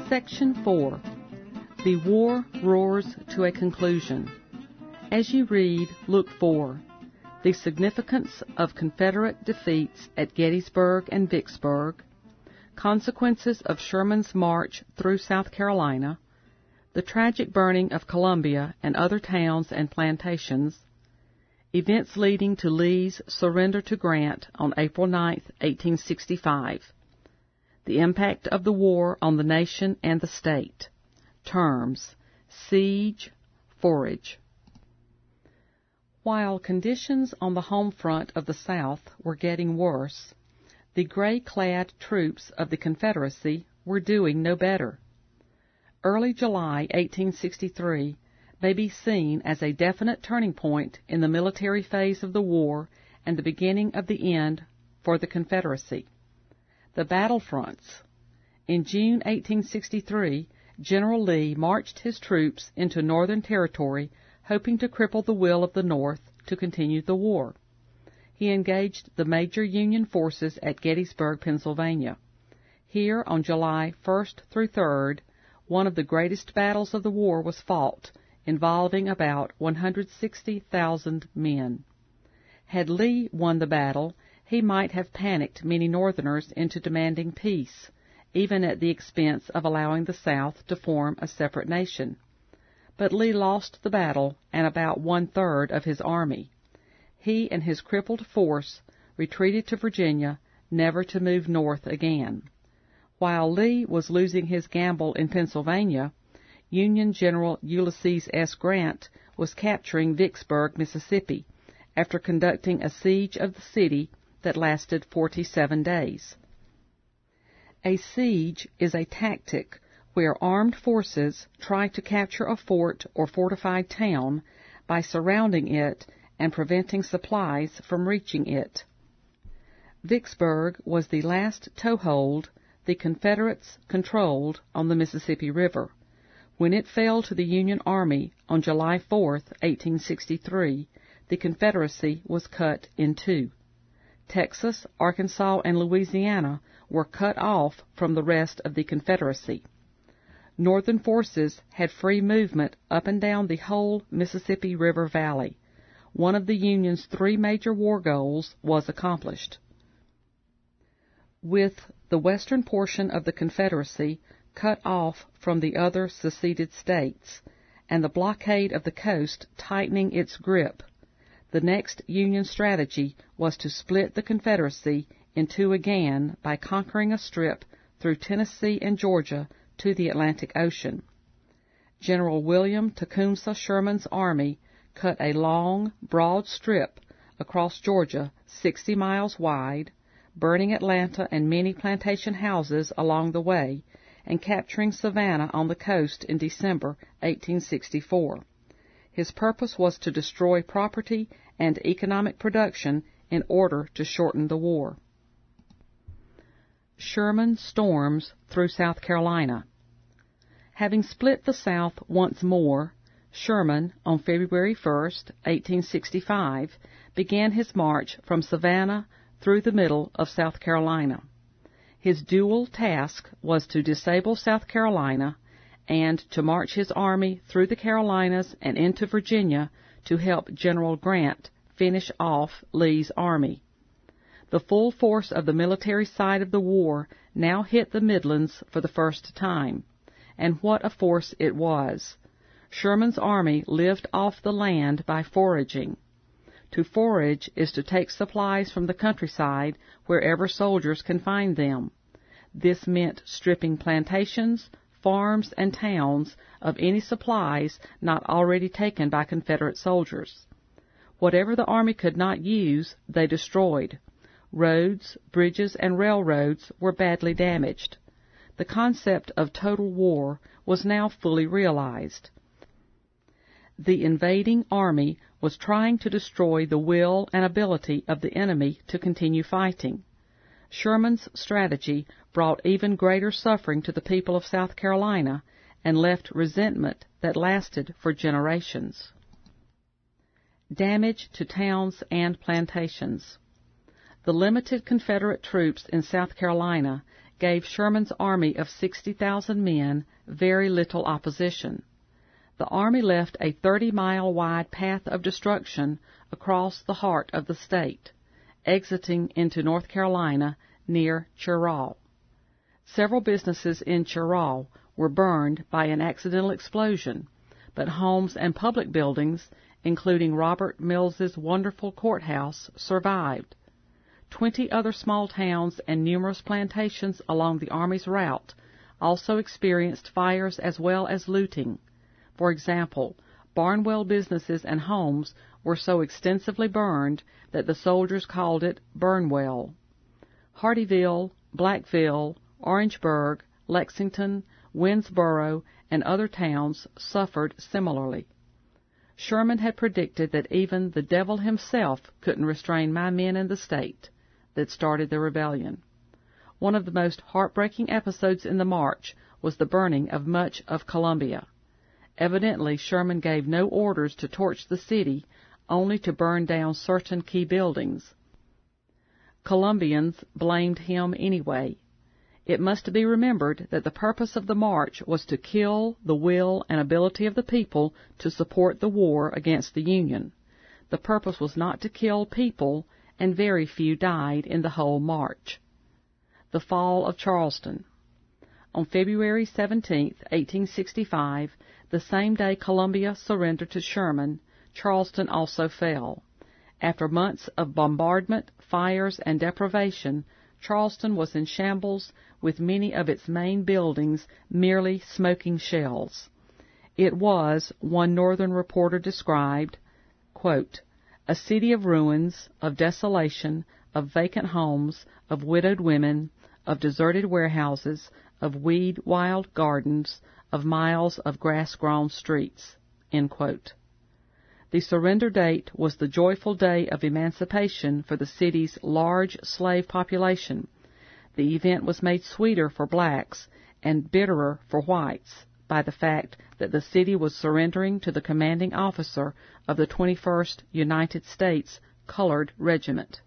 Section 4. The war roars to a conclusion. As you read, look for the significance of Confederate defeats at Gettysburg and Vicksburg, consequences of Sherman's march through South Carolina, the tragic burning of Columbia and other towns and plantations, events leading to Lee's surrender to Grant on April 9, 1865, the impact of the war on the nation and the state. Terms: siege, forage. While conditions on the home front of the South were getting worse, the gray-clad troops of the Confederacy were doing no better. Early July 1863 may be seen as a definite turning point in the military phase of the war and the beginning of the end for the Confederacy. The battlefronts. In June 1863, General Lee marched his troops into Northern Territory, hoping to cripple the will of the North to continue the war. He engaged the major Union forces at Gettysburg, Pennsylvania. Here, on July 1st through 3rd, one of the greatest battles of the war was fought, involving about 160,000 men. Had Lee won the battle, he might have panicked many Northerners into demanding peace, even at the expense of allowing the South to form a separate nation. But Lee lost the battle and about one-third of his army. He and his crippled force retreated to Virginia, never to move north again. While Lee was losing his gamble in Pennsylvania, Union General Ulysses S. Grant was capturing Vicksburg, Mississippi, after conducting a siege of the city that lasted 47 days. A siege is a tactic where armed forces try to capture a fort or fortified town by surrounding it and preventing supplies from reaching it. Vicksburg was the last toehold the Confederates controlled on the Mississippi River. When it fell to the Union Army on July 4, 1863, the Confederacy was cut in two. Texas, Arkansas, and Louisiana were cut off from the rest of the Confederacy. Northern forces had free movement up and down the whole Mississippi River Valley. One of the Union's three major war goals was accomplished. With the western portion of the Confederacy cut off from the other seceded states, and the blockade of the coast tightening its grip, the next Union strategy was to split the Confederacy in two again by conquering a strip through Tennessee and Georgia to the Atlantic Ocean. General William Tecumseh Sherman's army cut a long, broad strip across Georgia 60 miles wide, burning Atlanta and many plantation houses along the way, and capturing Savannah on the coast in December 1864. His purpose was to destroy property and economic production in order to shorten the war. Sherman storms through South Carolina. Having split the South once more, Sherman, on February 1, 1865, began his march from Savannah through the middle of South Carolina. His dual task was to disable South Carolina and to march his army through the Carolinas and into Virginia to help General Grant finish off Lee's army. The full force of the military side of the war now hit the Midlands for the first time. And what a force it was! Sherman's army lived off the land by foraging. To forage is to take supplies from the countryside wherever soldiers can find them. This meant stripping plantations, farms, and towns of any supplies not already taken by Confederate soldiers. Whatever the army could not use, they destroyed. Roads, bridges, and railroads were badly damaged. The concept of total war was now fully realized. The invading army was trying to destroy the will and ability of the enemy to continue fighting. Sherman's strategy brought even greater suffering to the people of South Carolina and left resentment that lasted for generations. Damage to towns and plantations. The limited Confederate troops in South Carolina gave Sherman's army of 60,000 men very little opposition. The army left a 30-mile wide path of destruction across the heart of the state, exiting into North Carolina near Cheraw. Several businesses in Cheraw were burned by an accidental explosion, but homes and public buildings, including Robert Mills's wonderful courthouse, survived. 20 other small towns and numerous plantations along the Army's route also experienced fires as well as looting. For example, Barnwell businesses and homes were so extensively burned that the soldiers called it Burnwell. Hardeeville, Blackville, Orangeburg, Lexington, Winnsboro, and other towns suffered similarly. Sherman had predicted that even the devil himself couldn't restrain my men in the state that started the rebellion. One of the most heartbreaking episodes in the march was the burning of much of Columbia. Evidently, Sherman gave no orders to torch the city, only to burn down certain key buildings. Columbians blamed him anyway. It must be remembered that the purpose of the march was to kill the will and ability of the people to support the war against the Union. The purpose was not to kill people, and very few died in the whole march. The fall of Charleston. On February 17, 1865, the same day Columbia surrendered to Sherman, Charleston also fell. After months of bombardment, fires, and deprivation, Charleston was in shambles, with many of its main buildings merely smoking shells. It was, one Northern reporter described, quote, a city of ruins, of desolation, of vacant homes, of widowed women, of deserted warehouses, of weed-wild gardens, of miles of grass-grown streets. End quote. The surrender date was the joyful day of emancipation for the city's large slave population. The event was made sweeter for blacks and bitterer for whites by the fact that the city was surrendering to the commanding officer of the 21st United States Colored Regiment.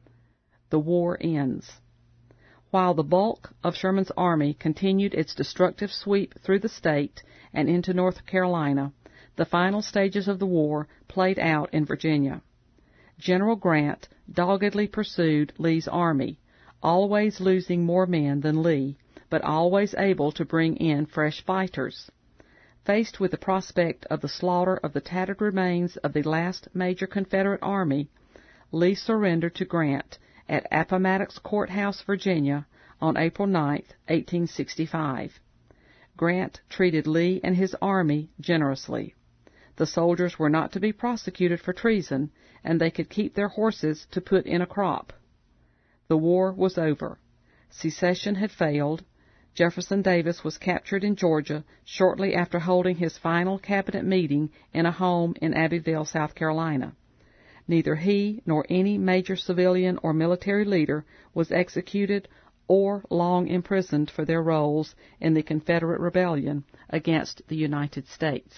The war ends. While the bulk of Sherman's army continued its destructive sweep through the state and into North Carolina, the final stages of the war played out in Virginia. General Grant doggedly pursued Lee's army, always losing more men than Lee, but always able to bring in fresh fighters. Faced with the prospect of the slaughter of the tattered remains of the last major Confederate army, Lee surrendered to Grant at Appomattox Courthouse, Virginia, on April 9, 1865. Grant treated Lee and his army generously. The soldiers were not to be prosecuted for treason, and they could keep their horses to put in a crop. The war was over. Secession had failed. Jefferson Davis was captured in Georgia shortly after holding his final cabinet meeting in a home in Abbeville, South Carolina. Neither he nor any major civilian or military leader was executed or long imprisoned for their roles in the Confederate rebellion against the United States.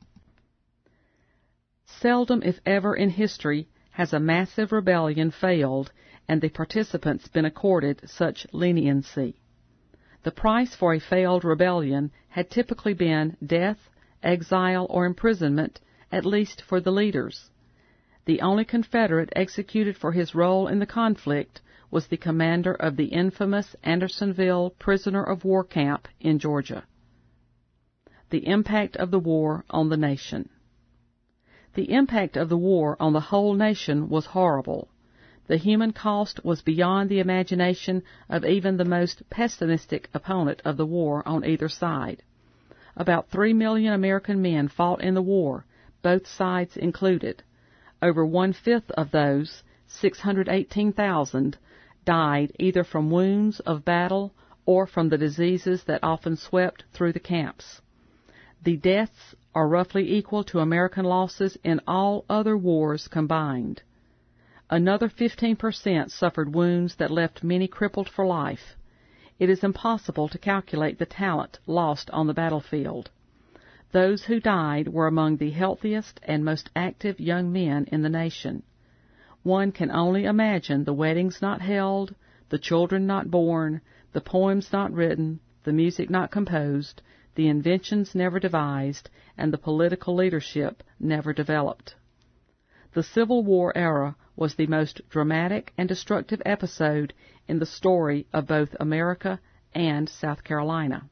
Seldom, if ever, in history has a massive rebellion failed and the participants been accorded such leniency. The price for a failed rebellion had typically been death, exile, or imprisonment, at least for the leaders. The only Confederate executed for his role in the conflict was the commander of the infamous Andersonville prisoner of war camp in Georgia. The impact of the war on the nation. The impact of the war on the whole nation was horrible. The human cost was beyond the imagination of even the most pessimistic opponent of the war on either side. About 3 million American men fought in the war, both sides included. Over 1/5 of those, 618,000, died either from wounds of battle or from the diseases that often swept through the camps. The deaths are roughly equal to American losses in all other wars combined. Another 15% suffered wounds that left many crippled for life. It is impossible to calculate the talent lost on the battlefield. Those who died were among the healthiest and most active young men in the nation. One can only imagine the weddings not held, the children not born, the poems not written, the music not composed, the inventions never devised, and the political leadership never developed. The Civil War era was the most dramatic and destructive episode in the story of both America and South Carolina.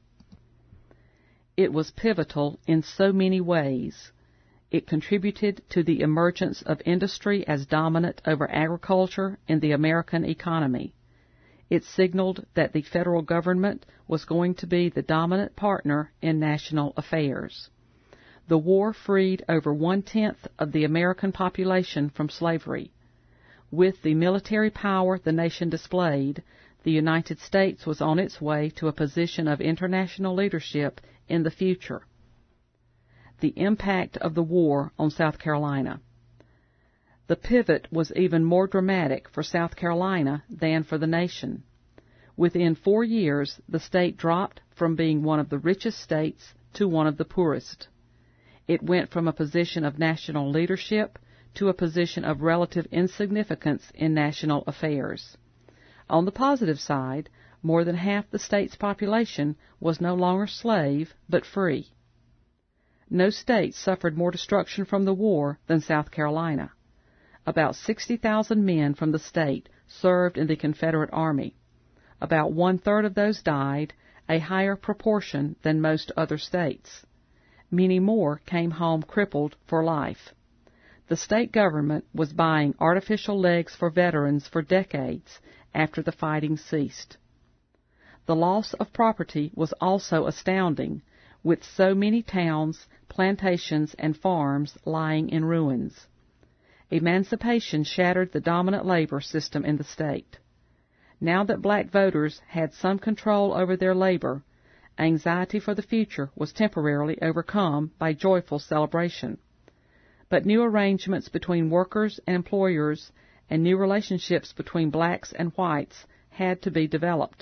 It was pivotal in so many ways. It contributed to the emergence of industry as dominant over agriculture in the American economy. It signaled that the federal government was going to be the dominant partner in national affairs. The war freed over 1/10 of the American population from slavery. With the military power the nation displayed, the United States was on its way to a position of international leadership in the future. The impact of the war on South Carolina. The pivot was even more dramatic for South Carolina than for the nation. Within 4 years, the state dropped from being one of the richest states to one of the poorest. It went from a position of national leadership to a position of relative insignificance in national affairs. On the positive side, more than half the state's population was no longer slave, but free. No state suffered more destruction from the war than South Carolina. About 60,000 men from the state served in the Confederate Army. About 1/3 of those died, a higher proportion than most other states. Many more came home crippled for life. The state government was buying artificial legs for veterans for decades after the fighting ceased. The loss of property was also astounding, with so many towns, plantations, and farms lying in ruins. Emancipation shattered the dominant labor system in the state. Now that black voters had some control over their labor, anxiety for the future was temporarily overcome by joyful celebration. But new arrangements between workers and employers and new relationships between blacks and whites had to be developed.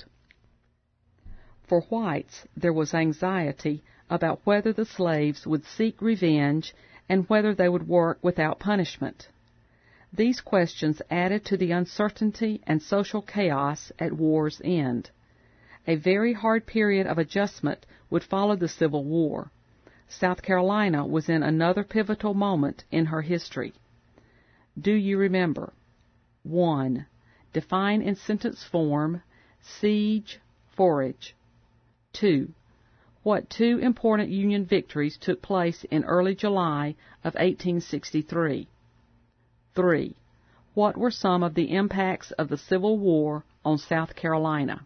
For whites, there was anxiety about whether the slaves would seek revenge and whether they would work without punishment. These questions added to the uncertainty and social chaos at war's end. A very hard period of adjustment would follow the Civil War. South Carolina was in another pivotal moment in her history. Do you remember? 1. Define in sentence form siege, forage. 2. What 2 important Union victories took place in early July of 1863? 3. What were some of the impacts of the Civil War on South Carolina?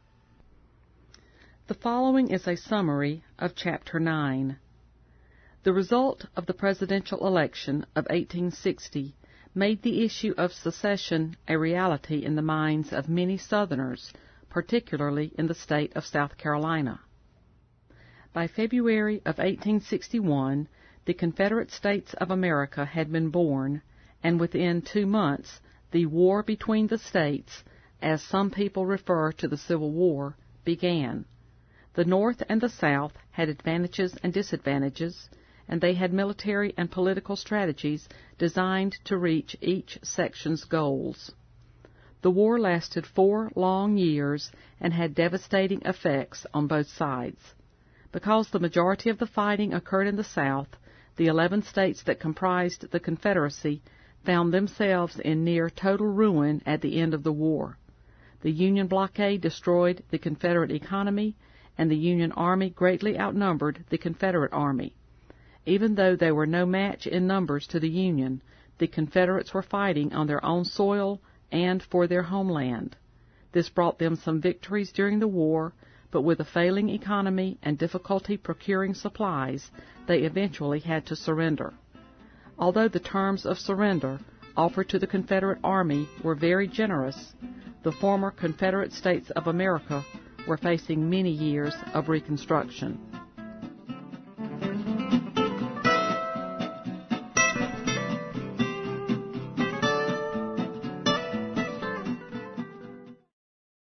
The following is a summary of Chapter 9. The result of the presidential election of 1860 made the issue of secession a reality in the minds of many Southerners, particularly in the state of South Carolina. By February of 1861, the Confederate States of America had been born, and within 2 months, the war between the states, as some people refer to the Civil War, began. The North and the South had advantages and disadvantages, and they had military and political strategies designed to reach each section's goals. The war lasted 4 long years and had devastating effects on both sides. Because the majority of the fighting occurred in the South, the 11 states that comprised the Confederacy found themselves in near total ruin at the end of the war. The Union blockade destroyed the Confederate economy, and the Union Army greatly outnumbered the Confederate Army. Even though they were no match in numbers to the Union, the Confederates were fighting on their own soil and for their homeland. This brought them some victories during the war, but with a failing economy and difficulty procuring supplies, they eventually had to surrender. Although the terms of surrender offered to the Confederate Army were very generous, the former Confederate States of America were facing many years of reconstruction.